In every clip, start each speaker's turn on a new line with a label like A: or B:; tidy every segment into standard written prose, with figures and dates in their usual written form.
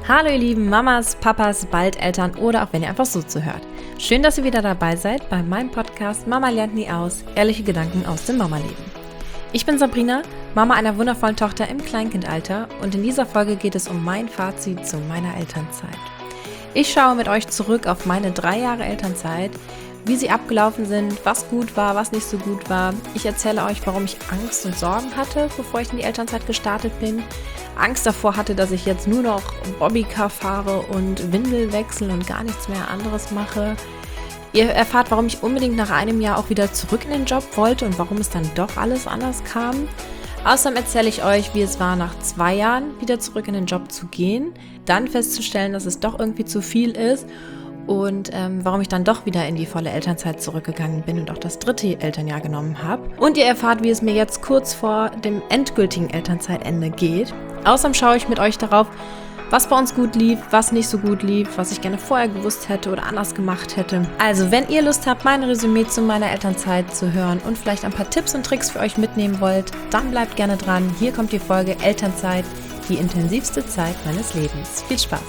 A: Hallo ihr lieben Mamas, Papas, bald Eltern oder auch wenn ihr einfach so zuhört. Schön, dass ihr wieder dabei seid bei meinem Podcast Mama lernt nie aus, ehrliche Gedanken aus dem Mama-Leben. Ich bin Sabrina, Mama einer wundervollen Tochter im Kleinkindalter und in dieser Folge geht es um mein Fazit zu meiner Elternzeit. Ich schaue mit euch zurück auf meine 3 Jahre Elternzeit, wie sie abgelaufen sind, was gut war, was nicht so gut war. Ich erzähle euch, warum ich Angst und Sorgen hatte, bevor ich in die Elternzeit gestartet bin. Angst davor hatte, dass ich jetzt nur noch Bobbycar fahre und Windel wechsle und gar nichts mehr anderes mache. Ihr erfahrt, warum ich unbedingt nach einem Jahr auch wieder zurück in den Job wollte und warum es dann doch alles anders kam. Außerdem erzähle ich euch, wie es war, nach 2 Jahren wieder zurück in den Job zu gehen, dann festzustellen, dass es doch irgendwie zu viel ist und warum ich dann doch wieder in die volle Elternzeit zurückgegangen bin und auch das 3. Elternjahr genommen habe. Und ihr erfahrt, wie es mir jetzt kurz vor dem endgültigen Elternzeitende geht. Außerdem schaue ich mit euch darauf, was bei uns gut lief, was nicht so gut lief, was ich gerne vorher gewusst hätte oder anders gemacht hätte. Also, wenn ihr Lust habt, mein Resümee zu meiner Elternzeit zu hören und vielleicht ein paar Tipps und Tricks für euch mitnehmen wollt, dann bleibt gerne dran. Hier kommt die Folge Elternzeit, die intensivste Zeit meines Lebens. Viel Spaß!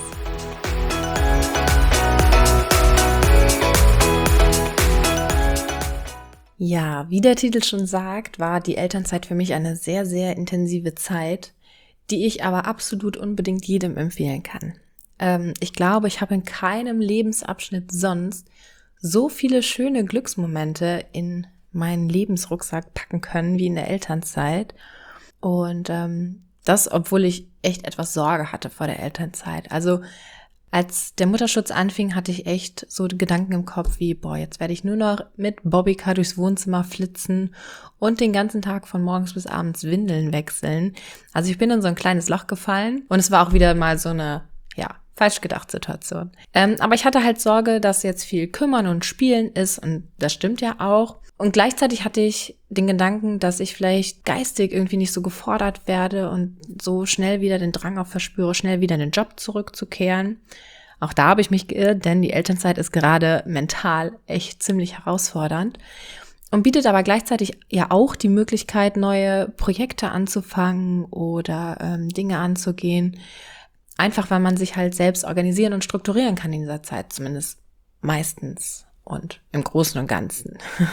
A: Ja, wie der Titel schon sagt, war die Elternzeit für mich eine sehr, sehr intensive Zeit, die ich aber absolut unbedingt jedem empfehlen kann. Ich glaube, ich habe in keinem Lebensabschnitt sonst so viele schöne Glücksmomente in meinen Lebensrucksack packen können wie in der Elternzeit. Und das, obwohl ich echt etwas Sorge hatte vor der Elternzeit. Also als der Mutterschutz anfing, hatte ich echt so Gedanken im Kopf wie, jetzt werde ich nur noch mit Bobbycar durchs Wohnzimmer flitzen und den ganzen Tag von morgens bis abends Windeln wechseln. Also ich bin in so ein kleines Loch gefallen und es war auch wieder mal so eine, falsch gedacht Situation. Aber ich hatte halt Sorge, dass jetzt viel Kümmern und Spielen ist und das stimmt ja auch. Und gleichzeitig hatte ich den Gedanken, dass ich vielleicht geistig irgendwie nicht so gefordert werde und so schnell wieder den Drang auch verspüre, schnell wieder in den Job zurückzukehren. Auch da habe ich mich geirrt, denn die Elternzeit ist gerade mental echt ziemlich herausfordernd und bietet aber gleichzeitig ja auch die Möglichkeit, neue Projekte anzufangen oder Dinge anzugehen. Einfach, weil man sich halt selbst organisieren und strukturieren kann in dieser Zeit, zumindest meistens. Und im Großen und Ganzen.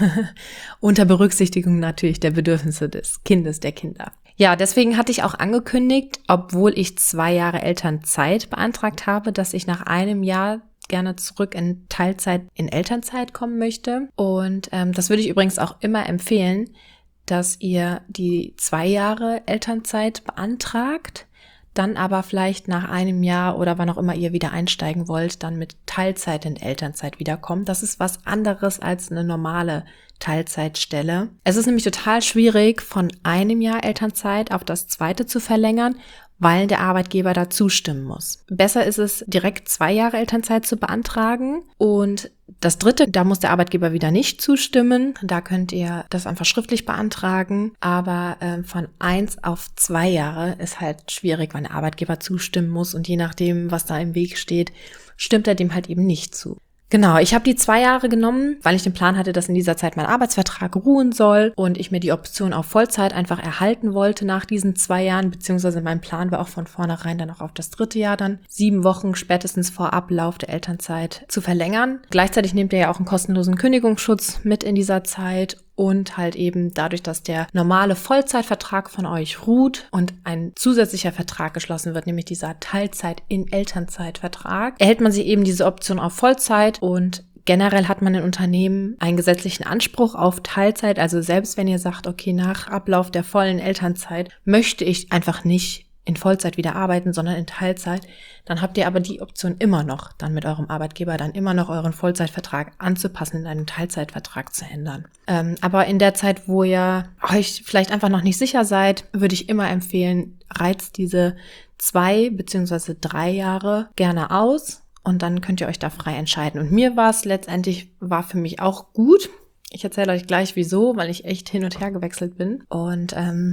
A: Unter Berücksichtigung natürlich der Bedürfnisse des Kindes, der Kinder. Ja, deswegen hatte ich auch angekündigt, obwohl ich 2 Jahre Elternzeit beantragt habe, dass ich nach einem Jahr gerne zurück in Teilzeit, in Elternzeit kommen möchte. Und das würde ich übrigens auch immer empfehlen, dass ihr die 2 Jahre Elternzeit beantragt, dann aber vielleicht nach einem Jahr oder wann auch immer ihr wieder einsteigen wollt, dann mit Teilzeit in Elternzeit wiederkommt. Das ist was anderes als eine normale Teilzeitstelle. Es ist nämlich total schwierig, von einem Jahr Elternzeit auf das 2. zu verlängern, weil der Arbeitgeber da zustimmen muss. Besser ist es, direkt 2 Jahre Elternzeit zu beantragen und das 3., da muss der Arbeitgeber wieder nicht zustimmen. Da könnt ihr das einfach schriftlich beantragen. Aber von 1 auf 2 Jahre ist halt schwierig, weil der Arbeitgeber zustimmen muss. Und je nachdem, was da im Weg steht, stimmt er dem halt eben nicht zu. Genau, ich habe die 2 Jahre genommen, weil ich den Plan hatte, dass in dieser Zeit mein Arbeitsvertrag ruhen soll und ich mir die Option auf Vollzeit einfach erhalten wollte nach diesen 2 Jahren, beziehungsweise mein Plan war auch von vornherein dann auch auf das 3. Jahr dann 7 Wochen spätestens vor Ablauf der Elternzeit zu verlängern. Gleichzeitig nehmt ihr ja auch einen kostenlosen Kündigungsschutz mit in dieser Zeit und halt eben dadurch, dass der normale Vollzeitvertrag von euch ruht und ein zusätzlicher Vertrag geschlossen wird, nämlich dieser Teilzeit in Elternzeitvertrag, erhält man sich eben diese Option auf Vollzeit und generell hat man in Unternehmen einen gesetzlichen Anspruch auf Teilzeit. Also selbst wenn ihr sagt, okay, nach Ablauf der vollen Elternzeit möchte ich einfach nicht in Vollzeit wieder arbeiten, sondern in Teilzeit, dann habt ihr aber die Option immer noch, dann mit eurem Arbeitgeber dann immer noch euren Vollzeitvertrag anzupassen, in einen Teilzeitvertrag zu ändern. Aber in der Zeit, wo ihr euch vielleicht einfach noch nicht sicher seid, würde ich immer empfehlen, reizt diese 2 bzw. 3 Jahre gerne aus und dann könnt ihr euch da frei entscheiden. Und mir war für mich auch gut. Ich erzähle euch gleich wieso, weil ich echt hin und her gewechselt bin. Und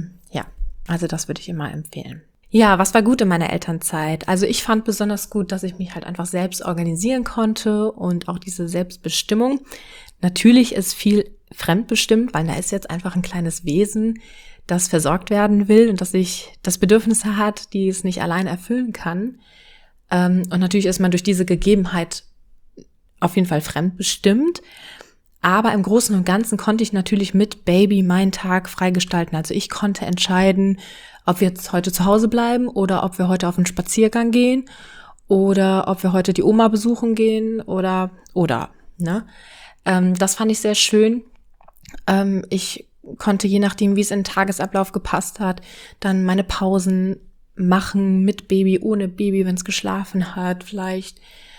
A: also das würde ich immer empfehlen. Ja, was war gut in meiner Elternzeit? Also ich fand besonders gut, dass ich mich halt einfach selbst organisieren konnte und auch diese Selbstbestimmung. Natürlich ist viel fremdbestimmt, weil da ist jetzt einfach ein kleines Wesen, das versorgt werden will und das Bedürfnisse hat, die es nicht allein erfüllen kann. Und natürlich ist man durch diese Gegebenheit auf jeden Fall fremdbestimmt. Aber im Großen und Ganzen konnte ich natürlich mit Baby meinen Tag freigestalten. Also ich konnte entscheiden, ob wir jetzt heute zu Hause bleiben oder ob wir heute auf einen Spaziergang gehen oder ob wir heute die Oma besuchen gehen oder. Ne? Das fand ich sehr schön. Ich konnte, je nachdem, wie es in den Tagesablauf gepasst hat, dann meine Pausen machen mit Baby, ohne Baby, wenn es geschlafen hat vielleicht.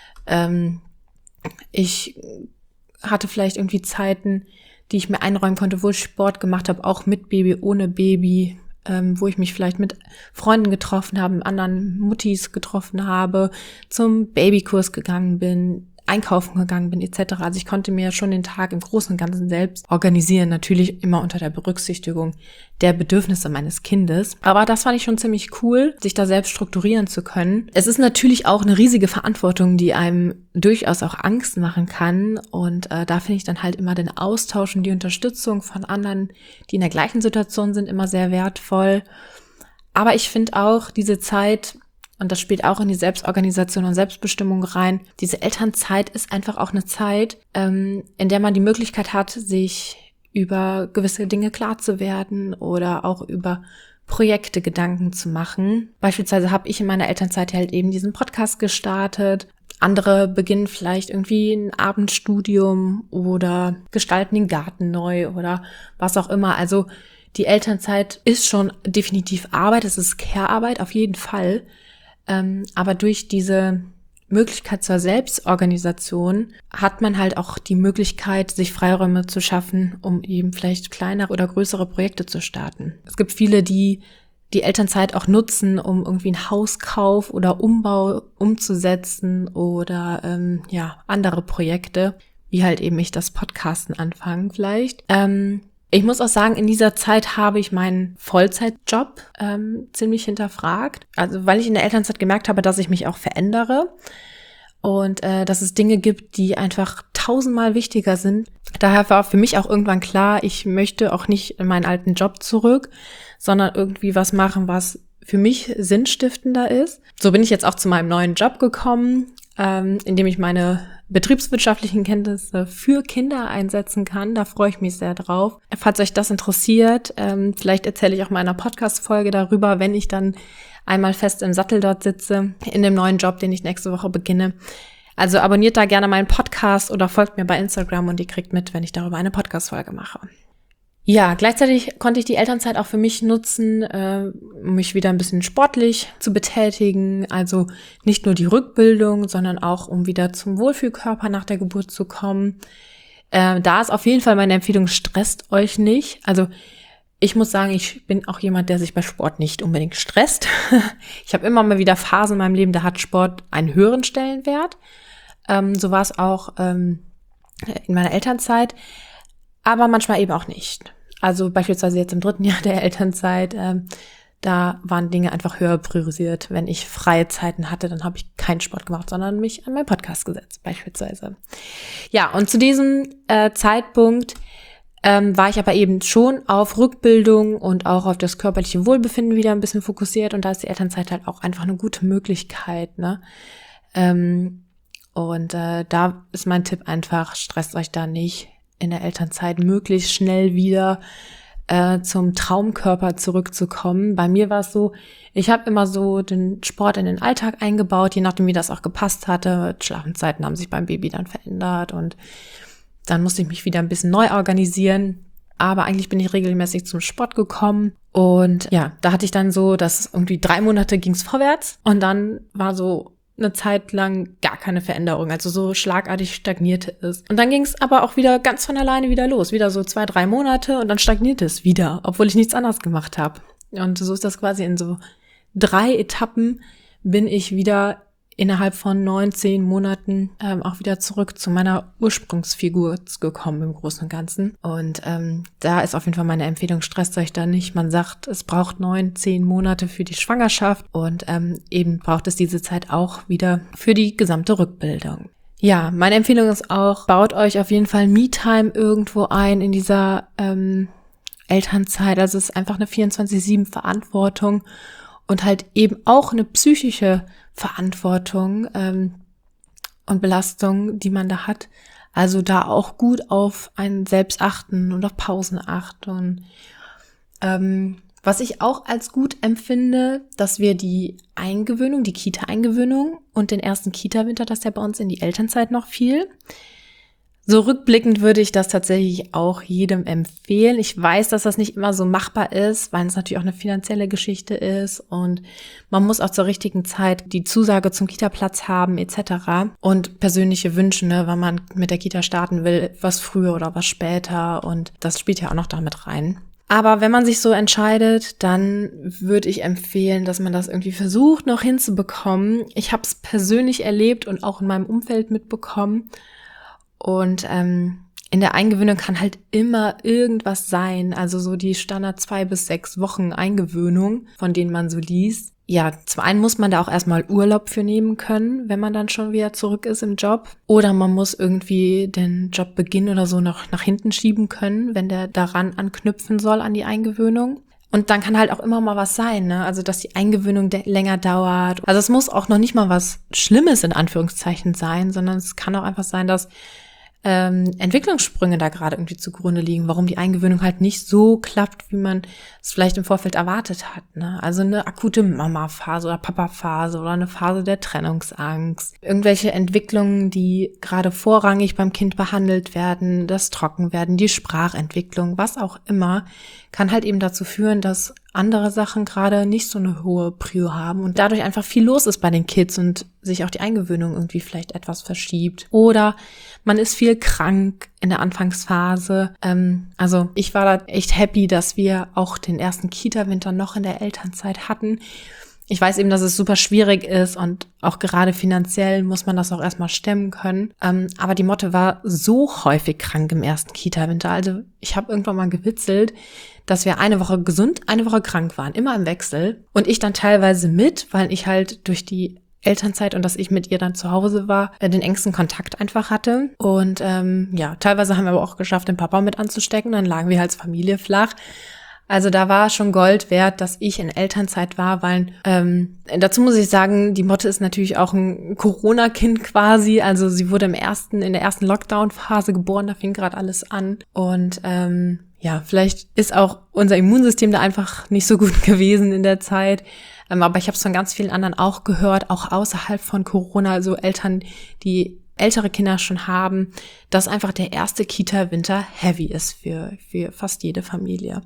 A: Ich hatte vielleicht irgendwie Zeiten, die ich mir einräumen konnte, wo ich Sport gemacht habe, auch mit Baby, ohne Baby, wo ich mich vielleicht mit Freunden getroffen habe, mit anderen Muttis getroffen habe, zum Babykurs gegangen bin, einkaufen gegangen bin etc. Also ich konnte mir schon den Tag im Großen und Ganzen selbst organisieren, natürlich immer unter der Berücksichtigung der Bedürfnisse meines Kindes. Aber das fand ich schon ziemlich cool, sich da selbst strukturieren zu können. Es ist natürlich auch eine riesige Verantwortung, die einem durchaus auch Angst machen kann. Und da finde ich dann halt immer den Austausch und die Unterstützung von anderen, die in der gleichen Situation sind, immer sehr wertvoll. Aber ich finde auch diese Zeit, und das spielt auch in die Selbstorganisation und Selbstbestimmung rein, diese Elternzeit ist einfach auch eine Zeit, in der man die Möglichkeit hat, sich über gewisse Dinge klar zu werden oder auch über Projekte Gedanken zu machen. Beispielsweise habe ich in meiner Elternzeit halt eben diesen Podcast gestartet. Andere beginnen vielleicht irgendwie ein Abendstudium oder gestalten den Garten neu oder was auch immer. Also die Elternzeit ist schon definitiv Arbeit, es ist Care-Arbeit auf jeden Fall. Aber durch diese Möglichkeit zur Selbstorganisation hat man halt auch die Möglichkeit, sich Freiräume zu schaffen, um eben vielleicht kleinere oder größere Projekte zu starten. Es gibt viele, die die Elternzeit auch nutzen, um irgendwie einen Hauskauf oder Umbau umzusetzen oder andere Projekte, wie halt eben ich das Podcasten anfangen vielleicht. Ich muss auch sagen, in dieser Zeit habe ich meinen Vollzeitjob ziemlich hinterfragt. Also weil ich in der Elternzeit gemerkt habe, dass ich mich auch verändere und dass es Dinge gibt, die einfach 1000-mal wichtiger sind. Daher war für mich auch irgendwann klar, ich möchte auch nicht in meinen alten Job zurück, sondern irgendwie was machen, was für mich sinnstiftender ist. So bin ich jetzt auch zu meinem neuen Job gekommen, in dem ich meine betriebswirtschaftlichen Kenntnisse für Kinder einsetzen kann. Da freue ich mich sehr drauf. Falls euch das interessiert, vielleicht erzähle ich auch mal in einer Podcast-Folge darüber, wenn ich dann einmal fest im Sattel dort sitze, in dem neuen Job, den ich nächste Woche beginne. Also abonniert da gerne meinen Podcast oder folgt mir bei Instagram und ihr kriegt mit, wenn ich darüber eine Podcast-Folge mache. Ja, gleichzeitig konnte ich die Elternzeit auch für mich nutzen, um mich wieder ein bisschen sportlich zu betätigen. Also nicht nur die Rückbildung, sondern auch, um wieder zum Wohlfühlkörper nach der Geburt zu kommen. Da ist auf jeden Fall meine Empfehlung, stresst euch nicht. Also ich muss sagen, ich bin auch jemand, der sich bei Sport nicht unbedingt stresst. Ich habe immer mal wieder Phasen in meinem Leben, da hat Sport einen höheren Stellenwert. So war es auch in meiner Elternzeit, aber manchmal eben auch nicht. Also beispielsweise jetzt im 3. Jahr der Elternzeit, da waren Dinge einfach höher priorisiert. Wenn ich freie Zeiten hatte, dann habe ich keinen Sport gemacht, sondern mich an meinen Podcast gesetzt beispielsweise. Ja, und zu diesem Zeitpunkt war ich aber eben schon auf Rückbildung und auch auf das körperliche Wohlbefinden wieder ein bisschen fokussiert. Und da ist die Elternzeit halt auch einfach eine gute Möglichkeit, ne? Da ist mein Tipp einfach, stresst euch da nicht, in der Elternzeit möglichst schnell wieder zum Traumkörper zurückzukommen. Bei mir war es so, ich habe immer so den Sport in den Alltag eingebaut, je nachdem wie das auch gepasst hatte. Schlafenszeiten haben sich beim Baby dann verändert und dann musste ich mich wieder ein bisschen neu organisieren. Aber eigentlich bin ich regelmäßig zum Sport gekommen und ja, da hatte ich dann so, dass irgendwie 3 Monate ging's vorwärts und dann war so eine Zeit lang gar keine Veränderung, also so schlagartig stagnierte es. Und dann ging es aber auch wieder ganz von alleine wieder los, wieder so 2, 3 Monate und dann stagnierte es wieder, obwohl ich nichts anderes gemacht habe. Und so ist das quasi in so 3 Etappen bin ich wieder innerhalb von 9, 10 Monaten auch wieder zurück zu meiner Ursprungsfigur gekommen im Großen und Ganzen. Und da ist auf jeden Fall meine Empfehlung, stresst euch da nicht. Man sagt, es braucht 9, 10 Monate für die Schwangerschaft und eben braucht es diese Zeit auch wieder für die gesamte Rückbildung. Ja, meine Empfehlung ist auch, baut euch auf jeden Fall Me-Time irgendwo ein in dieser Elternzeit. Also es ist einfach eine 24/7 Verantwortung und halt eben auch eine psychische Verantwortung und Belastung, die man da hat. Also da auch gut auf einen selbst achten und auf Pausen achten. Was ich auch als gut empfinde, dass wir die Eingewöhnung, die Kita-Eingewöhnung und den ersten Kita-Winter, dass der bei uns in die Elternzeit noch fiel. So rückblickend würde ich das tatsächlich auch jedem empfehlen. Ich weiß, dass das nicht immer so machbar ist, weil es natürlich auch eine finanzielle Geschichte ist und man muss auch zur richtigen Zeit die Zusage zum Kita-Platz haben etc. Und persönliche Wünsche, ne, wann man mit der Kita starten will, was früher oder was später, und das spielt ja auch noch damit rein. Aber wenn man sich so entscheidet, dann würde ich empfehlen, dass man das irgendwie versucht noch hinzubekommen. Ich habe es persönlich erlebt und auch in meinem Umfeld mitbekommen. Und in der Eingewöhnung kann halt immer irgendwas sein. Also so die Standard 2 bis 6 Wochen Eingewöhnung, von denen man so liest. Ja, zum einen muss man da auch erstmal Urlaub für nehmen können, wenn man dann schon wieder zurück ist im Job. Oder man muss irgendwie den Jobbeginn oder so noch nach hinten schieben können, wenn der daran anknüpfen soll an die Eingewöhnung. Und dann kann halt auch immer mal was sein, ne? Also, dass die Eingewöhnung länger dauert. Also, es muss auch noch nicht mal was Schlimmes in Anführungszeichen sein, sondern es kann auch einfach sein, dass Entwicklungssprünge da gerade irgendwie zugrunde liegen, warum die Eingewöhnung halt nicht so klappt, wie man es vielleicht im Vorfeld erwartet hat, ne? Also eine akute Mama-Phase oder Papa-Phase oder eine Phase der Trennungsangst. Irgendwelche Entwicklungen, die gerade vorrangig beim Kind behandelt werden, das Trockenwerden, die Sprachentwicklung, was auch immer, kann halt eben dazu führen, dass andere Sachen gerade nicht so eine hohe Prio haben und dadurch einfach viel los ist bei den Kids und sich auch die Eingewöhnung irgendwie vielleicht etwas verschiebt. Oder man ist viel krank in der Anfangsphase. Also ich war da echt happy, dass wir auch den ersten Kita-Winter noch in der Elternzeit hatten. Ich weiß eben, dass es super schwierig ist und auch gerade finanziell muss man das auch erstmal stemmen können. Aber die Motte war so häufig krank im ersten Kita-Winter. Also ich habe irgendwann mal gewitzelt, dass wir eine Woche gesund, eine Woche krank waren, immer im Wechsel. Und ich dann teilweise mit, weil ich halt durch die Elternzeit und dass ich mit ihr dann zu Hause war, den engsten Kontakt einfach hatte. Und ja, teilweise haben wir aber auch geschafft, den Papa mit anzustecken. Dann lagen wir als Familie flach. Also da war schon Gold wert, dass ich in Elternzeit war, weil dazu muss ich sagen, die Motte ist natürlich auch ein Corona-Kind quasi. Also sie wurde in der ersten Lockdown-Phase geboren, da fing gerade alles an. Und ja, vielleicht ist auch unser Immunsystem da einfach nicht so gut gewesen in der Zeit. Aber ich habe es von ganz vielen anderen auch gehört, auch außerhalb von Corona, also Eltern, die ältere Kinder schon haben, dass einfach der erste Kita-Winter heavy ist für fast jede Familie.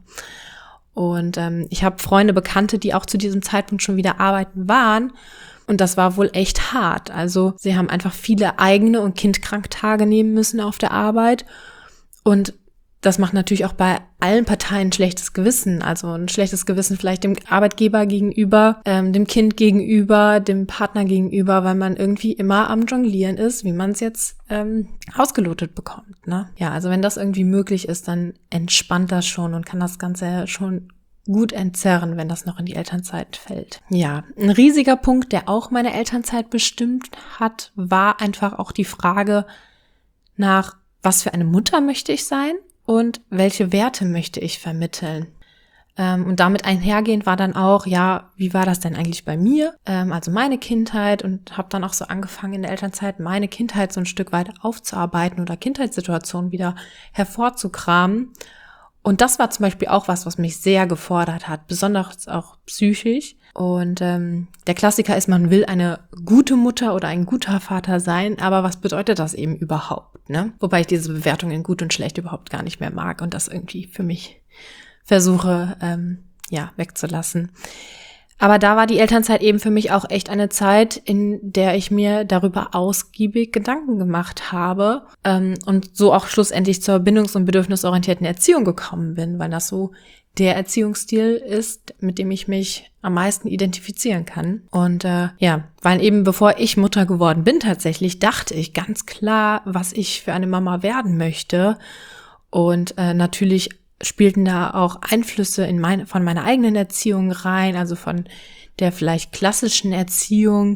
A: Und ich habe Freunde, Bekannte, die auch zu diesem Zeitpunkt schon wieder arbeiten waren. Und das war wohl echt hart. Also sie haben einfach viele eigene und Kindkranktage nehmen müssen auf der Arbeit. Und das macht natürlich auch bei allen Parteien ein schlechtes Gewissen. Also ein schlechtes Gewissen vielleicht dem Arbeitgeber gegenüber, dem Kind gegenüber, dem Partner gegenüber, weil man irgendwie immer am Jonglieren ist, wie man es jetzt ausgelotet bekommt, ne? Ja, also wenn das irgendwie möglich ist, dann entspannt das schon und kann das Ganze schon gut entzerren, wenn das noch in die Elternzeit fällt. Ja, ein riesiger Punkt, der auch meine Elternzeit bestimmt hat, war einfach auch die Frage nach, was für eine Mutter möchte ich sein? Und welche Werte möchte ich vermitteln? Und damit einhergehend war dann auch, ja, wie war das denn eigentlich bei mir? Also meine Kindheit, und habe dann auch so angefangen in der Elternzeit, meine Kindheit so ein Stück weit aufzuarbeiten oder Kindheitssituationen wieder hervorzukramen. Und das war zum Beispiel auch was mich sehr gefordert hat, besonders auch psychisch. Und der Klassiker ist, man will eine gute Mutter oder ein guter Vater sein, aber was bedeutet das eben überhaupt, ne? Wobei ich diese Bewertung in gut und schlecht überhaupt gar nicht mehr mag und das irgendwie für mich versuche, wegzulassen. Aber da war die Elternzeit eben für mich auch echt eine Zeit, in der ich mir darüber ausgiebig Gedanken gemacht habe und so auch schlussendlich zur bindungs- und bedürfnisorientierten Erziehung gekommen bin, weil das so der Erziehungsstil ist, mit dem ich mich am meisten identifizieren kann. Und weil eben bevor ich Mutter geworden bin tatsächlich, dachte ich ganz klar, was ich für eine Mama werden möchte. Und natürlich spielten da auch Einflüsse von meiner eigenen Erziehung rein, also von der vielleicht klassischen Erziehung,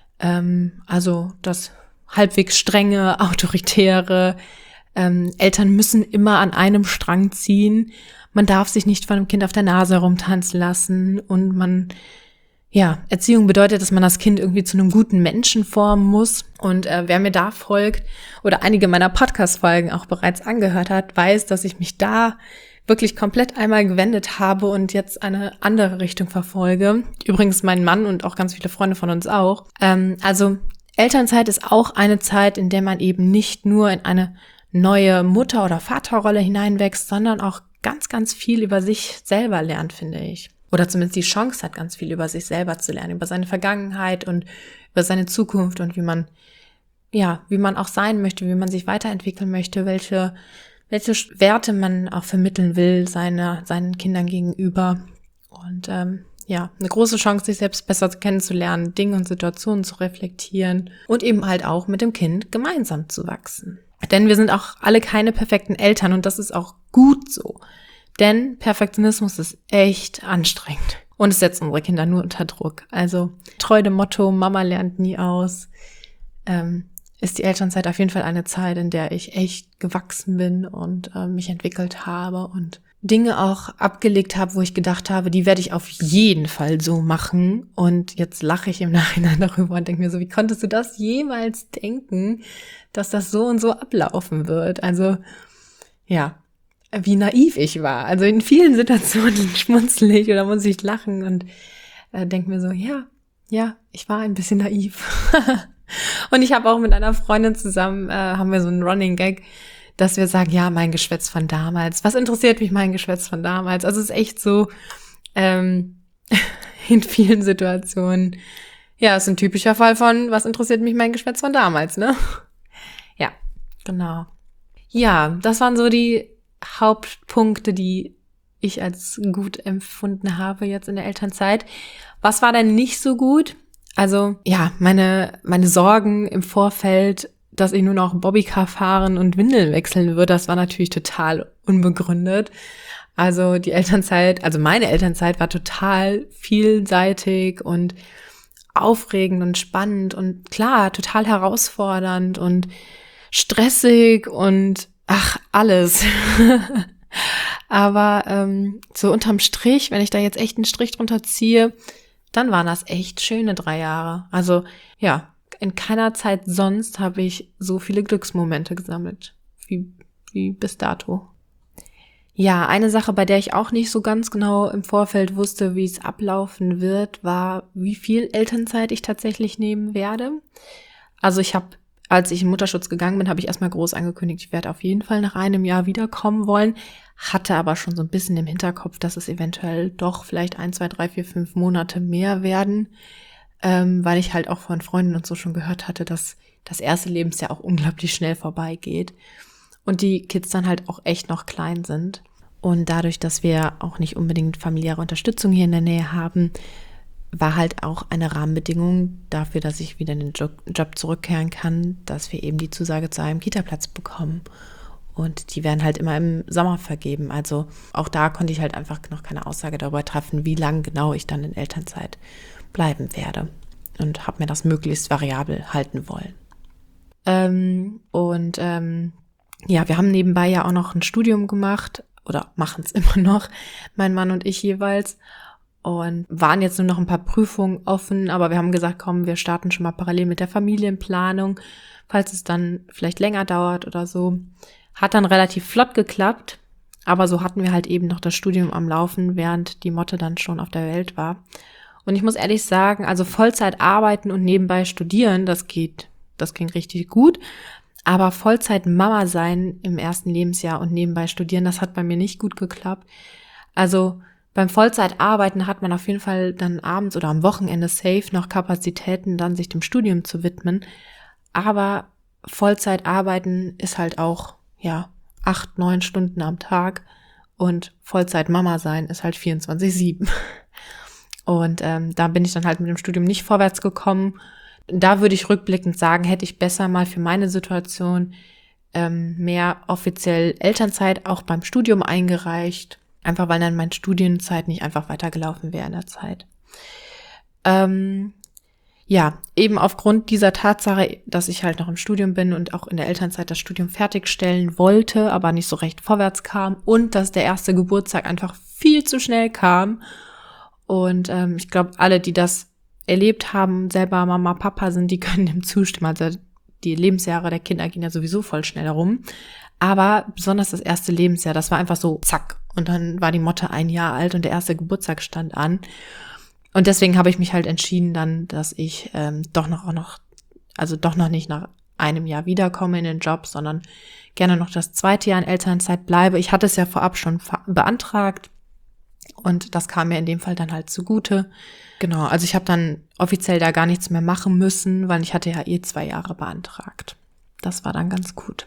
A: also das halbwegs strenge, autoritäre, Eltern müssen immer an einem Strang ziehen, man darf sich nicht von einem Kind auf der Nase rumtanzen lassen und man Ja, Erziehung bedeutet, dass man das Kind irgendwie zu einem guten Menschen formen muss. Und wer mir da folgt oder einige meiner Podcast-Folgen auch bereits angehört hat, weiß, dass ich mich da wirklich komplett einmal gewendet habe und jetzt eine andere Richtung verfolge. Übrigens mein Mann und auch ganz viele Freunde von uns auch. Also Elternzeit ist auch eine Zeit, in der man eben nicht nur in eine neue Mutter- oder Vaterrolle hineinwächst, sondern auch ganz, ganz viel über sich selber lernt, finde ich. Oder zumindest die Chance hat, ganz viel über sich selber zu lernen, über seine Vergangenheit und über seine Zukunft und wie man auch sein möchte, wie man sich weiterentwickeln möchte, welche Werte man auch vermitteln will seinen Kindern gegenüber. Und eine große Chance, sich selbst besser kennenzulernen, Dinge und Situationen zu reflektieren und eben halt auch mit dem Kind gemeinsam zu wachsen. Denn wir sind auch alle keine perfekten Eltern und das ist auch gut so. Denn Perfektionismus ist echt anstrengend. Und es setzt unsere Kinder nur unter Druck. Also treu dem Motto, Mama lernt nie aus, ist die Elternzeit auf jeden Fall eine Zeit, in der ich echt gewachsen bin und mich entwickelt habe und Dinge auch abgelegt habe, wo ich gedacht habe, die werde ich auf jeden Fall so machen. Und jetzt lache ich im Nachhinein darüber und denke mir so, wie konntest du das jemals denken, dass das so und so ablaufen wird? Also ja, wie naiv ich war. Also in vielen Situationen schmunzle ich oder muss ich lachen und denke mir so, ja, ich war ein bisschen naiv. Und ich habe auch mit einer Freundin zusammen, haben wir so einen Running Gag, dass wir sagen, ja, mein Geschwätz von damals. Was interessiert mich mein Geschwätz von damals? Also es ist echt so, in vielen Situationen, ja, es ist ein typischer Fall von, was interessiert mich mein Geschwätz von damals, ne? Ja, genau. Ja, das waren so die Hauptpunkte, die ich als gut empfunden habe jetzt in der Elternzeit. Was war denn nicht so gut? Also ja, meine Sorgen im Vorfeld, dass ich nur noch Bobbycar fahren und Windeln wechseln würde, das war natürlich total unbegründet. Also meine Elternzeit war total vielseitig und aufregend und spannend und klar, total herausfordernd und stressig und alles. Aber so unterm Strich, wenn ich da jetzt echt einen Strich drunter ziehe, dann waren das echt schöne 3 Jahre. Also ja, in keiner Zeit sonst habe ich so viele Glücksmomente gesammelt wie bis dato. Ja, eine Sache, bei der ich auch nicht so ganz genau im Vorfeld wusste, wie es ablaufen wird, war, wie viel Elternzeit ich tatsächlich nehmen werde. Also als ich in Mutterschutz gegangen bin, habe ich erstmal groß angekündigt, ich werde auf jeden Fall nach einem Jahr wiederkommen wollen, hatte aber schon so ein bisschen im Hinterkopf, dass es eventuell doch vielleicht 1, 2, 3, 4, 5 Monate mehr werden, weil ich halt auch von Freunden und so schon gehört hatte, dass das erste Lebensjahr auch unglaublich schnell vorbeigeht und die Kids dann halt auch echt noch klein sind. Und dadurch, dass wir auch nicht unbedingt familiäre Unterstützung hier in der Nähe haben, war halt auch eine Rahmenbedingung dafür, dass ich wieder in den Job zurückkehren kann, dass wir eben die Zusage zu einem Kita-Platz bekommen. Und die werden halt immer im Sommer vergeben. Also auch da konnte ich halt einfach noch keine Aussage darüber treffen, wie lang genau ich dann in Elternzeit bleiben werde. Und habe mir das möglichst variabel halten wollen. Wir haben nebenbei ja auch noch ein Studium gemacht oder machen es immer noch, mein Mann und ich jeweils. Und waren jetzt nur noch ein paar Prüfungen offen, aber wir haben gesagt, komm, wir starten schon mal parallel mit der Familienplanung, falls es dann vielleicht länger dauert oder so. Hat dann relativ flott geklappt, aber so hatten wir halt eben noch das Studium am Laufen, während die Motte dann schon auf der Welt war. Und ich muss ehrlich sagen, also Vollzeit arbeiten und nebenbei studieren, das ging richtig gut. Aber Vollzeit Mama sein im ersten Lebensjahr und nebenbei studieren, das hat bei mir nicht gut geklappt. Also beim Vollzeitarbeiten hat man auf jeden Fall dann abends oder am Wochenende safe noch Kapazitäten, dann sich dem Studium zu widmen. Aber Vollzeitarbeiten ist halt auch, 8, 9 Stunden am Tag und Vollzeit-Mama sein ist halt 24/7. Und da bin ich dann halt mit dem Studium nicht vorwärts gekommen. Da würde ich rückblickend sagen, hätte ich besser mal für meine Situation mehr offiziell Elternzeit auch beim Studium eingereicht. Einfach weil dann meine Studienzeit nicht einfach weitergelaufen wäre in der Zeit. Eben aufgrund dieser Tatsache, dass ich halt noch im Studium bin und auch in der Elternzeit das Studium fertigstellen wollte, aber nicht so recht vorwärts kam und dass der erste Geburtstag einfach viel zu schnell kam Und ich glaube, alle, die das erlebt haben, selber Mama, Papa sind, die können dem zustimmen. Also die Lebensjahre der Kinder gehen ja sowieso voll schnell herum. Aber besonders das erste Lebensjahr, das war einfach so zack. Und dann war die Motte 1 Jahr alt und der erste Geburtstag stand an. Und deswegen habe ich mich halt entschieden dann, dass ich doch noch nicht nach einem Jahr wiederkomme in den Job, sondern gerne noch das 2. Jahr in Elternzeit bleibe. Ich hatte es ja vorab schon beantragt und das kam mir in dem Fall dann halt zugute. Genau, also ich habe dann offiziell da gar nichts mehr machen müssen, weil ich hatte ja 2 Jahre beantragt. Das war dann ganz gut.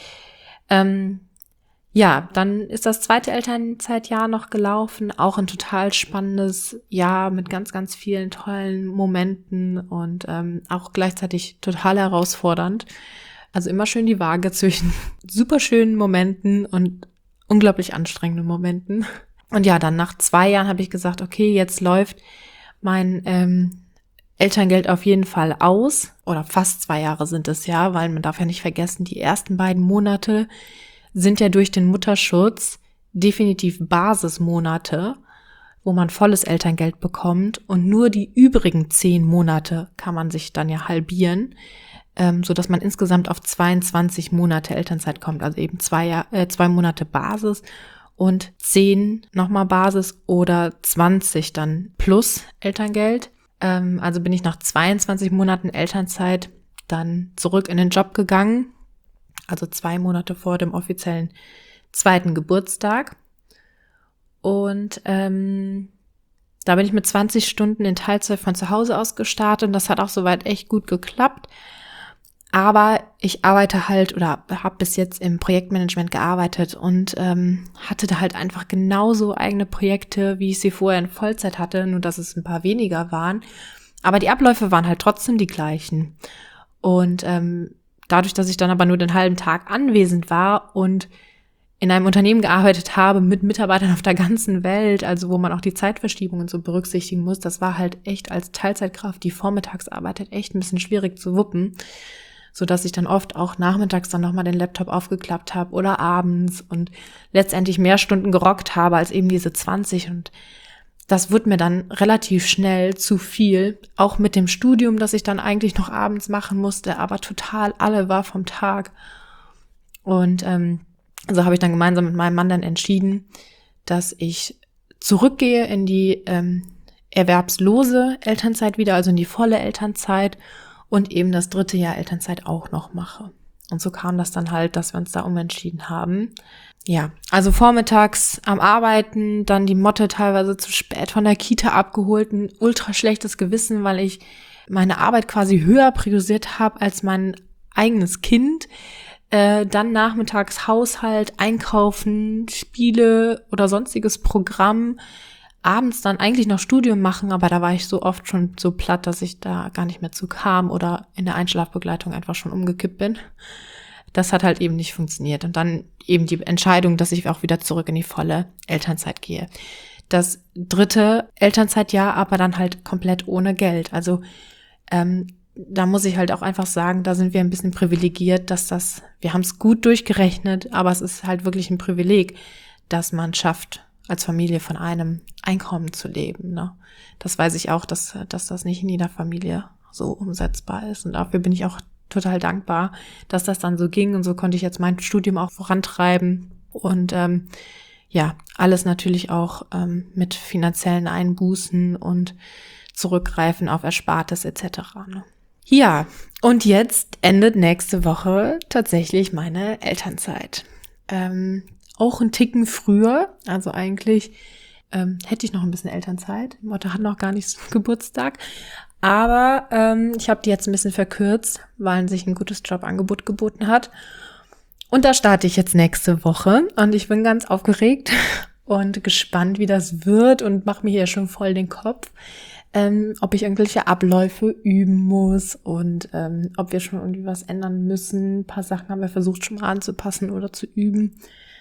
A: Ja, dann ist das 2. Elternzeitjahr noch gelaufen. Auch ein total spannendes Jahr mit ganz, ganz vielen tollen Momenten und auch gleichzeitig total herausfordernd. Also immer schön die Waage zwischen super schönen Momenten und unglaublich anstrengenden Momenten. Und ja, dann nach 2 Jahren habe ich gesagt, okay, jetzt läuft mein Elterngeld auf jeden Fall aus. Oder fast 2 Jahre sind es ja, weil man darf ja nicht vergessen, die ersten beiden Monate sind ja durch den Mutterschutz definitiv Basismonate, wo man volles Elterngeld bekommt. Und nur die übrigen 10 Monate kann man sich dann ja halbieren, sodass man insgesamt auf 22 Monate Elternzeit kommt. Also eben 2 Monate Basis und 10 nochmal Basis oder 20 dann plus Elterngeld. Also bin ich nach 22 Monaten Elternzeit dann zurück in den Job gegangen. Also 2 Monate vor dem offiziellen 2. Geburtstag. Und da bin ich mit 20 Stunden in Teilzeit von zu Hause aus gestartet und das hat auch soweit echt gut geklappt. Aber ich arbeite halt oder habe bis jetzt im Projektmanagement gearbeitet und hatte da halt einfach genauso eigene Projekte, wie ich sie vorher in Vollzeit hatte, nur dass es ein paar weniger waren. Aber die Abläufe waren halt trotzdem die gleichen. Und dadurch, dass ich dann aber nur den halben Tag anwesend war und in einem Unternehmen gearbeitet habe mit Mitarbeitern auf der ganzen Welt, also wo man auch die Zeitverschiebungen so berücksichtigen muss, das war halt echt als Teilzeitkraft, die vormittags arbeitet, echt ein bisschen schwierig zu wuppen, sodass ich dann oft auch nachmittags dann nochmal den Laptop aufgeklappt habe oder abends und letztendlich mehr Stunden gerockt habe als eben diese 20 und das wurde mir dann relativ schnell zu viel, auch mit dem Studium, das ich dann eigentlich noch abends machen musste, aber total alle war vom Tag. Und so habe ich dann gemeinsam mit meinem Mann dann entschieden, dass ich zurückgehe in die erwerbslose Elternzeit wieder, also in die volle Elternzeit und eben das 3. Jahr Elternzeit auch noch mache. Und so kam das dann halt, dass wir uns da umentschieden haben. Ja, also vormittags am Arbeiten, dann die Motte teilweise zu spät von der Kita abgeholt, ein ultra schlechtes Gewissen, weil ich meine Arbeit quasi höher priorisiert habe als mein eigenes Kind. Dann nachmittags Haushalt, Einkaufen, Spiele oder sonstiges Programm. Abends dann eigentlich noch Studium machen, aber da war ich so oft schon so platt, dass ich da gar nicht mehr zu kam oder in der Einschlafbegleitung einfach schon umgekippt bin. Das hat halt eben nicht funktioniert. Und dann eben die Entscheidung, dass ich auch wieder zurück in die volle Elternzeit gehe. Das 3. Elternzeitjahr aber dann halt komplett ohne Geld. Also da muss ich halt auch einfach sagen, da sind wir ein bisschen privilegiert, wir haben es gut durchgerechnet, aber es ist halt wirklich ein Privileg, dass man schafft, als Familie von einem Einkommen zu leben. Ne? Das weiß ich auch, dass das nicht in jeder Familie so umsetzbar ist. Und dafür bin ich auch total dankbar, dass das dann so ging. Und so konnte ich jetzt mein Studium auch vorantreiben. Und ja, alles natürlich auch mit finanziellen Einbußen und Zurückgreifen auf Erspartes etc. Ne? Ja, und jetzt endet nächste Woche tatsächlich meine Elternzeit. Auch ein Ticken früher, also eigentlich hätte ich noch ein bisschen Elternzeit. Die Mutter hat noch gar nicht Geburtstag. Aber ich habe die jetzt ein bisschen verkürzt, weil sich ein gutes Jobangebot geboten hat. Und da starte ich jetzt nächste Woche. Und ich bin ganz aufgeregt und gespannt, wie das wird und mache mir hier schon voll den Kopf, ob ich irgendwelche Abläufe üben muss und ob wir schon irgendwie was ändern müssen. Ein paar Sachen haben wir versucht schon mal anzupassen oder zu üben.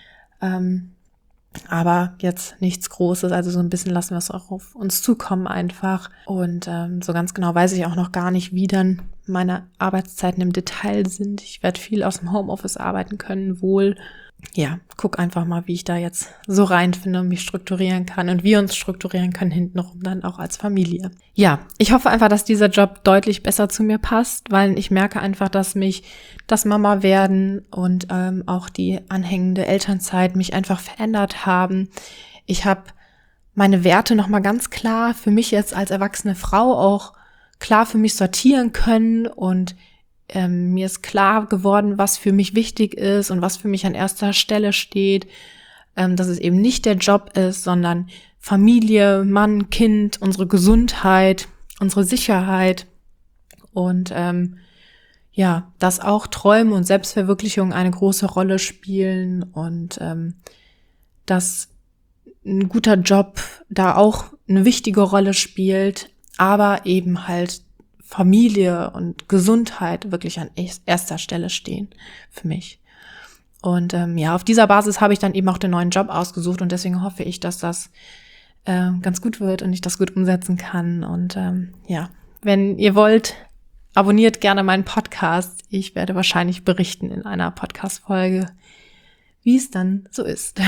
A: Aber jetzt nichts Großes, also so ein bisschen lassen wir es auch auf uns zukommen einfach. Und so ganz genau weiß ich auch noch gar nicht, wie dann meine Arbeitszeiten im Detail sind. Ich werde viel aus dem Homeoffice arbeiten können, wohl. ja, guck einfach mal, wie ich da jetzt so reinfinde und mich strukturieren kann und wir uns strukturieren können hintenrum dann auch als Familie. Ja, ich hoffe einfach, dass dieser Job deutlich besser zu mir passt, weil ich merke einfach, dass mich das Mama werden und auch die anhängende Elternzeit mich einfach verändert haben. Ich habe meine Werte nochmal ganz klar für mich jetzt als erwachsene Frau auch klar für mich sortieren können und mir ist klar geworden, was für mich wichtig ist und was für mich an erster Stelle steht, dass es eben nicht der Job ist, sondern Familie, Mann, Kind, unsere Gesundheit, unsere Sicherheit und ja, dass auch Träume und Selbstverwirklichung eine große Rolle spielen und dass ein guter Job da auch eine wichtige Rolle spielt, aber eben halt Familie und Gesundheit wirklich an erster Stelle stehen für mich. Und ja, auf dieser Basis habe ich dann eben auch den neuen Job ausgesucht und deswegen hoffe ich, dass das ganz gut wird und ich das gut umsetzen kann. Und ja, wenn ihr wollt, abonniert gerne meinen Podcast. Ich werde wahrscheinlich berichten in einer Podcast-Folge, wie es dann so ist.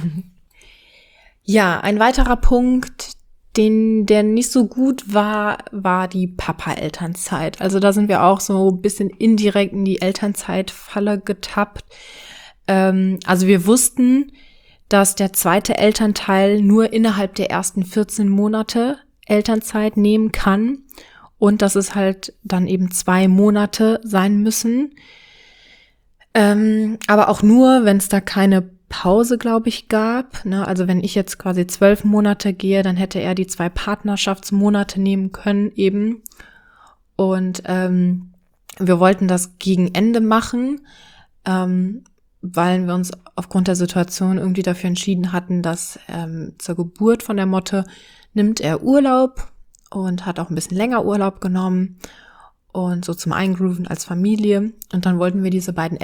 A: Ja, ein weiterer Punkt, der nicht so gut war die Papa-Elternzeit. Also da sind wir auch so ein bisschen indirekt in die Elternzeitfalle getappt. Also wir wussten, dass der zweite Elternteil nur innerhalb der ersten 14 Monate Elternzeit nehmen kann und dass es halt dann eben 2 Monate sein müssen. Aber auch nur, wenn es da keine Pause, glaube ich, gab. Ne? Also wenn ich jetzt quasi 12 Monate gehe, dann hätte er die 2 Partnerschaftsmonate nehmen können eben. Und wir wollten das gegen Ende machen, weil wir uns aufgrund der Situation irgendwie dafür entschieden hatten, dass zur Geburt von der Motte nimmt er Urlaub und hat auch ein bisschen länger Urlaub genommen und so zum Eingrooven als Familie. Und dann wollten wir diese beiden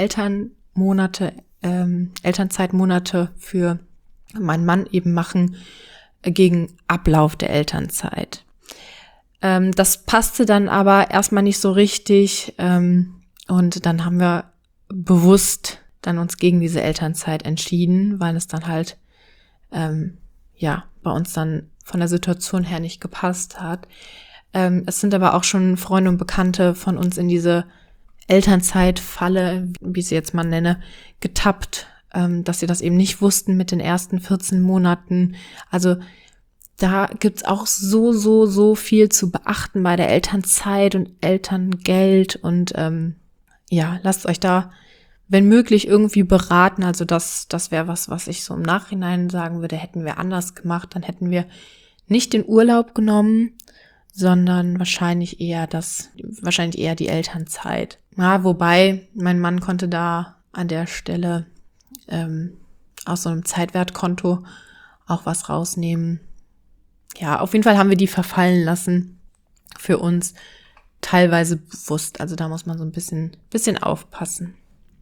A: Elternzeitmonate für meinen Mann eben machen gegen Ablauf der Elternzeit. Das passte dann aber erstmal nicht so richtig und dann haben wir bewusst dann uns gegen diese Elternzeit entschieden, weil es dann halt ja bei uns dann von der Situation her nicht gepasst hat. Es sind aber auch schon Freunde und Bekannte von uns in diese Elternzeitfalle, wie ich sie jetzt mal nenne, getappt, dass sie das eben nicht wussten mit den ersten 14 Monaten. Also da gibt's auch so viel zu beachten bei der Elternzeit und Elterngeld und ja, lasst euch da, wenn möglich, irgendwie beraten. Also das wäre was ich so im Nachhinein sagen würde, hätten wir anders gemacht, dann hätten wir nicht den Urlaub genommen, sondern wahrscheinlich eher die Elternzeit. Ja, wobei mein Mann konnte da an der Stelle aus so einem Zeitwertkonto auch was rausnehmen. Ja, auf jeden Fall haben wir die verfallen lassen für uns, teilweise bewusst. Also da muss man so ein bisschen aufpassen.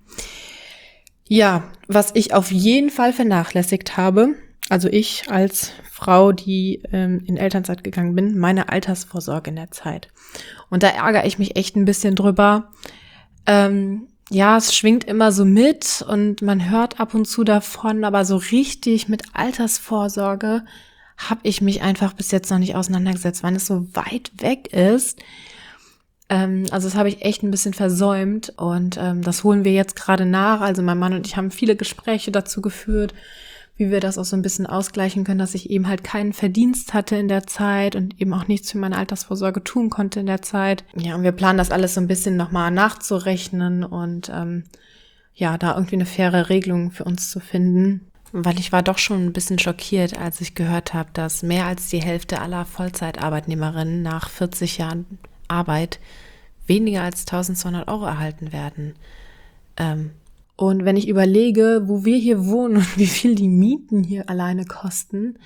A: Ja, was ich auf jeden Fall vernachlässigt habe, also ich als Frau, die in Elternzeit gegangen bin, meine Altersvorsorge in der Zeit. Und da ärgere ich mich echt ein bisschen drüber. Ja, es schwingt immer so mit und man hört ab und zu davon, aber so richtig mit Altersvorsorge habe ich mich einfach bis jetzt noch nicht auseinandergesetzt, weil es so weit weg ist. Also das habe ich echt ein bisschen versäumt und das holen wir jetzt gerade nach. Also mein Mann und ich haben viele Gespräche dazu geführt, wie wir das auch so ein bisschen ausgleichen können, dass ich eben halt keinen Verdienst hatte in der Zeit und eben auch nichts für meine Altersvorsorge tun konnte in der Zeit. Ja, und wir planen das alles so ein bisschen nochmal nachzurechnen und ja, da irgendwie eine faire Regelung für uns zu finden. Weil ich war doch schon ein bisschen schockiert, als ich gehört habe, dass mehr als die Hälfte aller Vollzeitarbeitnehmerinnen nach 40 Jahren Arbeit weniger als 1.200 € erhalten werden. Und wenn ich überlege, wo wir hier wohnen und wie viel die Mieten hier alleine kosten,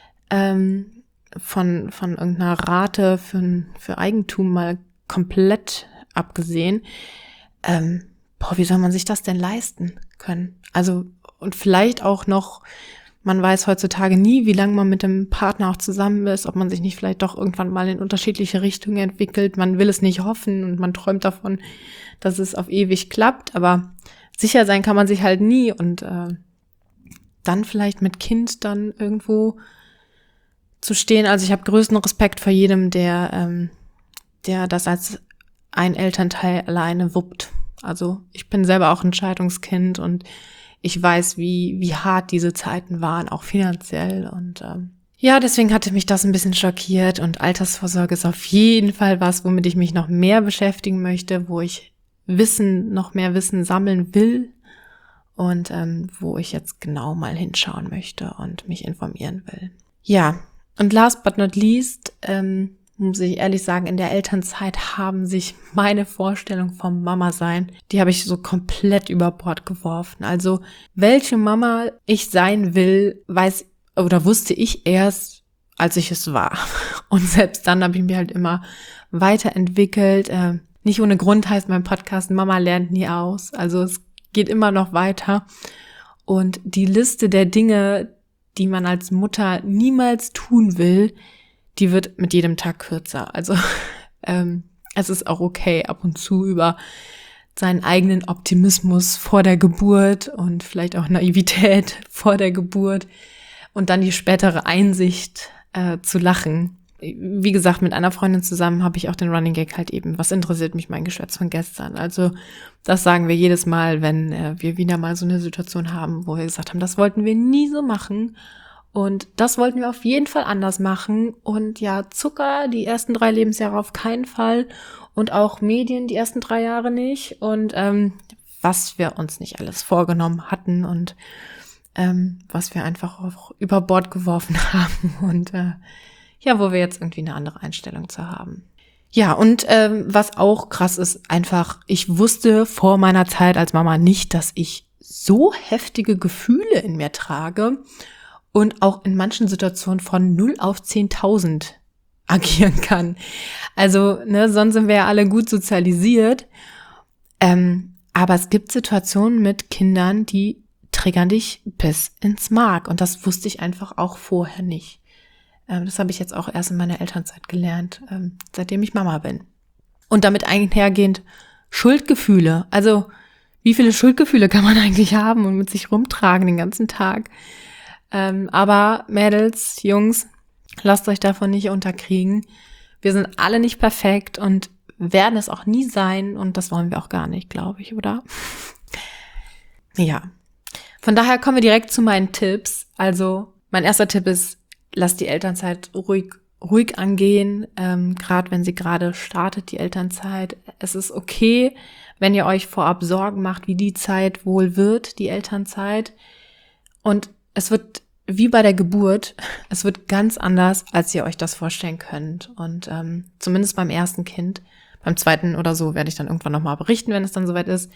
A: von irgendeiner Rate für Eigentum mal komplett abgesehen, wie soll man sich das denn leisten können? Also, und vielleicht auch noch, man weiß heutzutage nie, wie lange man mit dem Partner auch zusammen ist, ob man sich nicht vielleicht doch irgendwann mal in unterschiedliche Richtungen entwickelt. Man will es nicht hoffen und man träumt davon, dass es auf ewig klappt, aber sicher sein kann man sich halt nie und dann vielleicht mit Kind dann irgendwo zu stehen. Also ich habe größten Respekt vor jedem, der das als ein Elternteil alleine wuppt. Also ich bin selber auch ein Scheidungskind und ich weiß, wie hart diese Zeiten waren, auch finanziell. Und ja, deswegen hatte mich das ein bisschen schockiert. Und Altersvorsorge ist auf jeden Fall was, womit ich mich noch mehr beschäftigen möchte, wo ich noch mehr Wissen sammeln will und wo ich jetzt genau mal hinschauen möchte und mich informieren will. Ja, und last but not least, muss ich ehrlich sagen, in der Elternzeit haben sich meine Vorstellungen vom Mama-Sein, die habe ich so komplett über Bord geworfen. Also, welche Mama ich sein will, wusste ich erst, als ich es war. Und selbst dann habe ich mich halt immer weiterentwickelt. Nicht ohne Grund heißt mein Podcast Mama lernt nie aus. Also es geht immer noch weiter. Und die Liste der Dinge, die man als Mutter niemals tun will, die wird mit jedem Tag kürzer. Also es ist auch okay, ab und zu über seinen eigenen Optimismus vor der Geburt und vielleicht auch Naivität vor der Geburt und dann die spätere Einsicht zu lachen. Wie gesagt, mit einer Freundin zusammen habe ich auch den Running Gag halt eben, was interessiert mich mein Geschwätz von gestern? Also das sagen wir jedes Mal, wenn wir wieder mal so eine Situation haben, wo wir gesagt haben, das wollten wir nie so machen. Und das wollten wir auf jeden Fall anders machen. Und ja, Zucker die ersten 3 Lebensjahre auf keinen Fall. Und auch Medien die ersten 3 Jahre nicht. Und was wir uns nicht alles vorgenommen hatten und was wir einfach auch über Bord geworfen haben. Und wo wir jetzt irgendwie eine andere Einstellung zu haben. Ja, und was auch krass ist, einfach, ich wusste vor meiner Zeit als Mama nicht, dass ich so heftige Gefühle in mir trage und auch in manchen Situationen von 0 auf 10.000 agieren kann. Also, sonst sind wir ja alle gut sozialisiert. Aber es gibt Situationen mit Kindern, die triggern dich bis ins Mark. Und das wusste ich einfach auch vorher nicht. Das habe ich jetzt auch erst in meiner Elternzeit gelernt, seitdem ich Mama bin. Und damit einhergehend Schuldgefühle. Also, wie viele Schuldgefühle kann man eigentlich haben und mit sich rumtragen den ganzen Tag? Aber Mädels, Jungs, lasst euch davon nicht unterkriegen. Wir sind alle nicht perfekt und werden es auch nie sein und das wollen wir auch gar nicht, glaube ich, oder? Ja. Von daher kommen wir direkt zu meinen Tipps. Also, mein erster Tipp ist, lasst die Elternzeit ruhig angehen, gerade wenn sie gerade startet, die Elternzeit. Es ist okay, wenn ihr euch vorab Sorgen macht, wie die Zeit wohl wird, die Elternzeit. Und es wird wie bei der Geburt, es wird ganz anders, als ihr euch das vorstellen könnt. Und zumindest beim ersten Kind, beim zweiten oder so werde ich dann irgendwann nochmal berichten, wenn es dann soweit ist.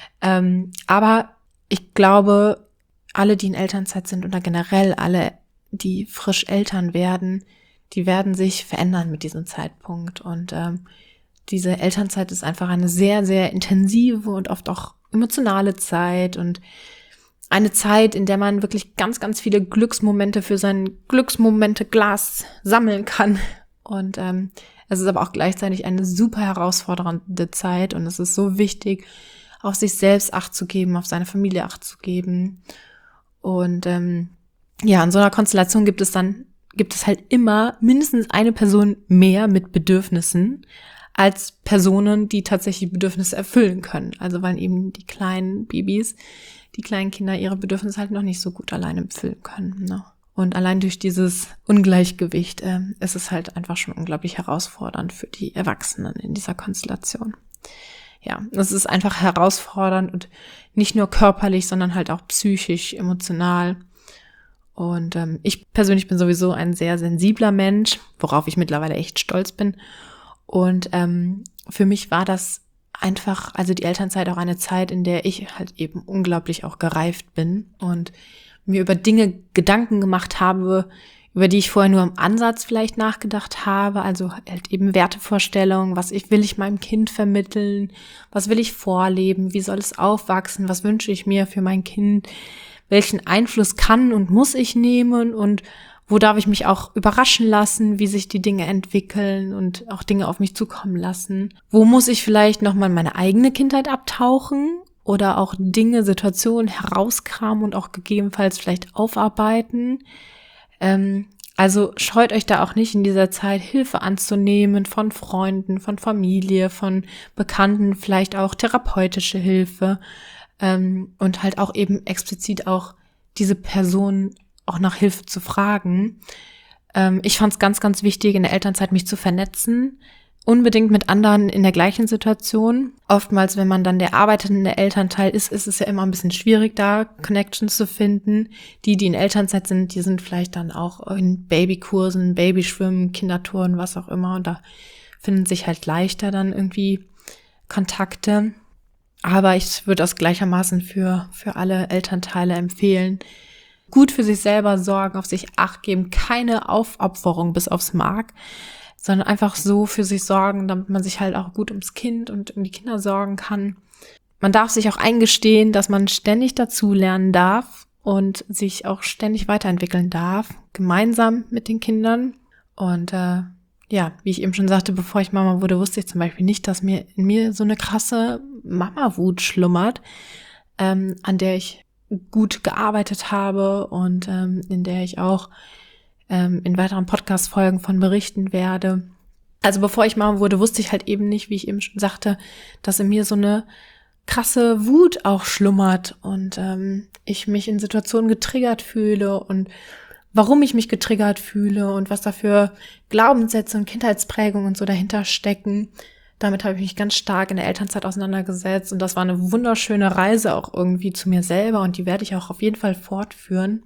A: Aber ich glaube, alle, die in Elternzeit sind oder generell alle, die frisch Eltern werden, die werden sich verändern mit diesem Zeitpunkt. Und diese Elternzeit ist einfach eine sehr, sehr intensive und oft auch emotionale Zeit und eine Zeit, in der man wirklich ganz, ganz viele Glücksmomente für sein Glücksmomente-Glas sammeln kann. Und es ist aber auch gleichzeitig eine super herausfordernde Zeit und es ist so wichtig, auf sich selbst Acht zu geben, auf seine Familie Acht zu geben. Und in so einer Konstellation gibt es halt immer mindestens eine Person mehr mit Bedürfnissen als Personen, die tatsächlich Bedürfnisse erfüllen können. Also weil eben die kleinen Babys, die kleinen Kinder ihre Bedürfnisse halt noch nicht so gut alleine erfüllen können. Ne? Und allein durch dieses Ungleichgewicht ist es halt einfach schon unglaublich herausfordernd für die Erwachsenen in dieser Konstellation. Ja, es ist einfach herausfordernd und nicht nur körperlich, sondern halt auch psychisch, emotional. Und ich persönlich bin sowieso ein sehr sensibler Mensch, worauf ich mittlerweile echt stolz bin. Und für mich war das einfach, also die Elternzeit auch eine Zeit, in der ich halt eben unglaublich auch gereift bin und mir über Dinge Gedanken gemacht habe, über die ich vorher nur im Ansatz vielleicht nachgedacht habe. Also halt eben Wertevorstellungen, will ich meinem Kind vermitteln, was will ich vorleben, wie soll es aufwachsen, was wünsche ich mir für mein Kind, welchen Einfluss kann und muss ich nehmen und wo darf ich mich auch überraschen lassen, wie sich die Dinge entwickeln und auch Dinge auf mich zukommen lassen. Wo muss ich vielleicht nochmal in meine eigene Kindheit abtauchen oder auch Dinge, Situationen herauskramen und auch gegebenenfalls vielleicht aufarbeiten. Also scheut euch da auch nicht in dieser Zeit Hilfe anzunehmen von Freunden, von Familie, von Bekannten, vielleicht auch therapeutische Hilfe und halt auch eben explizit auch diese Person auch nach Hilfe zu fragen. Ich fand es ganz, ganz wichtig, in der Elternzeit mich zu vernetzen, unbedingt mit anderen in der gleichen Situation. Oftmals, wenn man dann der arbeitende Elternteil ist es ja immer ein bisschen schwierig, da Connections zu finden. Die in Elternzeit sind, die sind vielleicht dann auch in Babykursen, Babyschwimmen, Kindertouren, was auch immer. Und da finden sich halt leichter dann irgendwie Kontakte. Aber ich würde das gleichermaßen für alle Elternteile empfehlen. Gut für sich selber sorgen, auf sich Acht geben, keine Aufopferung bis aufs Mark, sondern einfach so für sich sorgen, damit man sich halt auch gut ums Kind und um die Kinder sorgen kann. Man darf sich auch eingestehen, dass man ständig dazulernen darf und sich auch ständig weiterentwickeln darf, gemeinsam mit den Kindern. Und wie ich eben schon sagte, bevor ich Mama wurde, wusste ich zum Beispiel nicht, dass in mir so eine krasse Mama-Wut schlummert, an der ich gut gearbeitet habe und in der ich auch in weiteren Podcast-Folgen von berichten werde. Also bevor ich Mama wurde, wusste ich halt eben nicht, wie ich eben schon sagte, dass in mir so eine krasse Wut auch schlummert und ich mich in Situationen getriggert fühle und warum ich mich getriggert fühle und was da für Glaubenssätze und Kindheitsprägungen und so dahinter stecken. Damit habe ich mich ganz stark in der Elternzeit auseinandergesetzt und das war eine wunderschöne Reise auch irgendwie zu mir selber und die werde ich auch auf jeden Fall fortführen.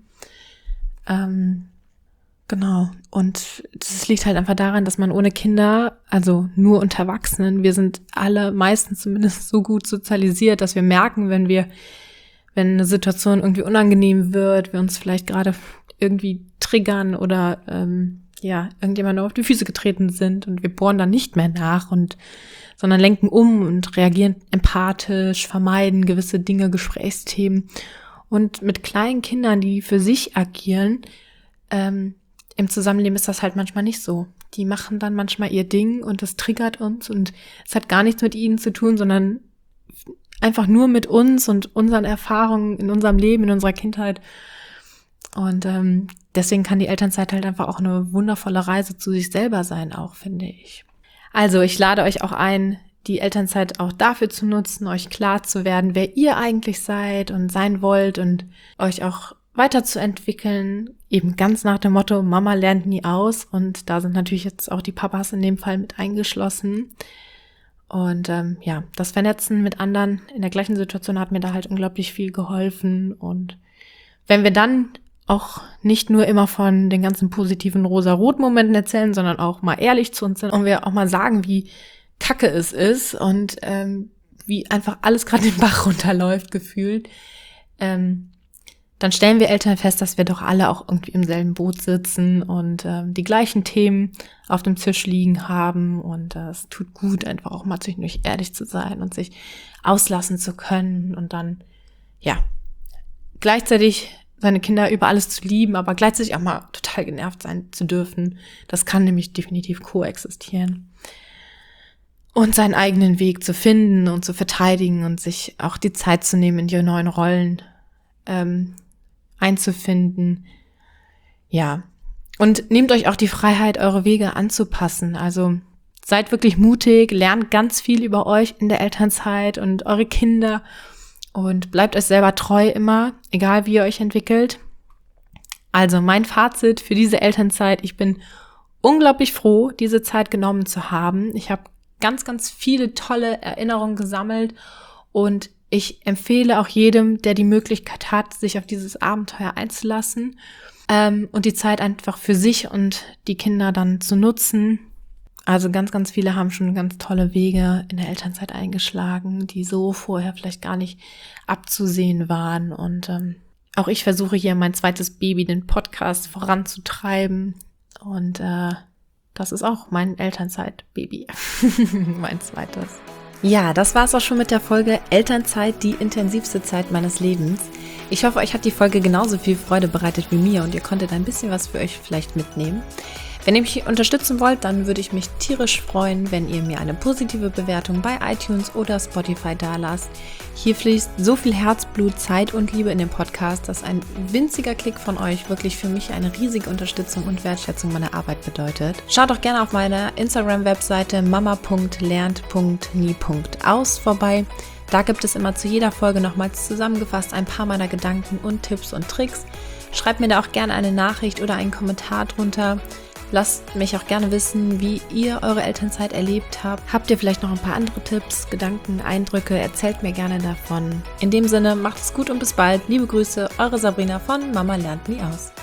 A: Genau. Und das liegt halt einfach daran, dass man ohne Kinder, also nur unter Erwachsenen, wir sind alle meistens zumindest so gut sozialisiert, dass wir merken, wenn eine Situation irgendwie unangenehm wird, wir uns vielleicht gerade irgendwie triggern oder irgendjemand auf die Füße getreten sind und wir bohren dann nicht mehr nach sondern lenken um und reagieren empathisch, vermeiden gewisse Dinge, Gesprächsthemen. Und mit kleinen Kindern, die für sich agieren, im Zusammenleben ist das halt manchmal nicht so. Die machen dann manchmal ihr Ding und das triggert uns und es hat gar nichts mit ihnen zu tun, sondern einfach nur mit uns und unseren Erfahrungen in unserem Leben, in unserer Kindheit. Und deswegen kann die Elternzeit halt einfach auch eine wundervolle Reise zu sich selber sein, auch, finde ich. Also ich lade euch auch ein, die Elternzeit auch dafür zu nutzen, euch klar zu werden, wer ihr eigentlich seid und sein wollt und euch auch weiterzuentwickeln, eben ganz nach dem Motto, Mama lernt nie aus. Und da sind natürlich jetzt auch die Papas in dem Fall mit eingeschlossen. Und das Vernetzen mit anderen in der gleichen Situation hat mir da halt unglaublich viel geholfen. Und wenn wir dann auch nicht nur immer von den ganzen positiven rosa-rot-Momenten erzählen, sondern auch mal ehrlich zu uns sind und wir auch mal sagen, wie kacke es ist und wie einfach alles gerade den Bach runterläuft, gefühlt, dann stellen wir Eltern fest, dass wir doch alle auch irgendwie im selben Boot sitzen und die gleichen Themen auf dem Tisch liegen haben. Und es tut gut, einfach auch mal zwischendurch ehrlich zu sein und sich auslassen zu können und dann, gleichzeitig seine Kinder über alles zu lieben, aber gleichzeitig auch mal total genervt sein zu dürfen. Das kann nämlich definitiv koexistieren. Und seinen eigenen Weg zu finden und zu verteidigen und sich auch die Zeit zu nehmen, in die neuen Rollen einzufinden. Ja. Und nehmt euch auch die Freiheit, eure Wege anzupassen. Also seid wirklich mutig, lernt ganz viel über euch in der Elternzeit und eure Kinder und bleibt euch selber treu immer, egal wie ihr euch entwickelt. Also mein Fazit für diese Elternzeit: Ich bin unglaublich froh, diese Zeit genommen zu haben. Ich habe ganz, ganz viele tolle Erinnerungen gesammelt und ich empfehle auch jedem, der die Möglichkeit hat, sich auf dieses Abenteuer einzulassen und die Zeit einfach für sich und die Kinder dann zu nutzen. Also ganz, ganz viele haben schon ganz tolle Wege in der Elternzeit eingeschlagen, die so vorher vielleicht gar nicht abzusehen waren. Und auch ich versuche hier mein zweites Baby, den Podcast, voranzutreiben. Und das ist auch mein Elternzeit-Baby, mein zweites. Ja, das war's auch schon mit der Folge Elternzeit, die intensivste Zeit meines Lebens. Ich hoffe, euch hat die Folge genauso viel Freude bereitet wie mir und ihr konntet ein bisschen was für euch vielleicht mitnehmen. Wenn ihr mich unterstützen wollt, dann würde ich mich tierisch freuen, wenn ihr mir eine positive Bewertung bei iTunes oder Spotify dalasst. Hier fließt so viel Herzblut, Zeit und Liebe in den Podcast, dass ein winziger Klick von euch wirklich für mich eine riesige Unterstützung und Wertschätzung meiner Arbeit bedeutet. Schaut doch gerne auf meiner Instagram-Webseite mama.lernt.nie.aus vorbei. Da gibt es immer zu jeder Folge nochmals zusammengefasst ein paar meiner Gedanken und Tipps und Tricks. Schreibt mir da auch gerne eine Nachricht oder einen Kommentar drunter. Lasst mich auch gerne wissen, wie ihr eure Elternzeit erlebt habt. Habt ihr vielleicht noch ein paar andere Tipps, Gedanken, Eindrücke? Erzählt mir gerne davon. In dem Sinne, macht es gut und bis bald. Liebe Grüße, eure Sabrina von Mama lernt nie aus.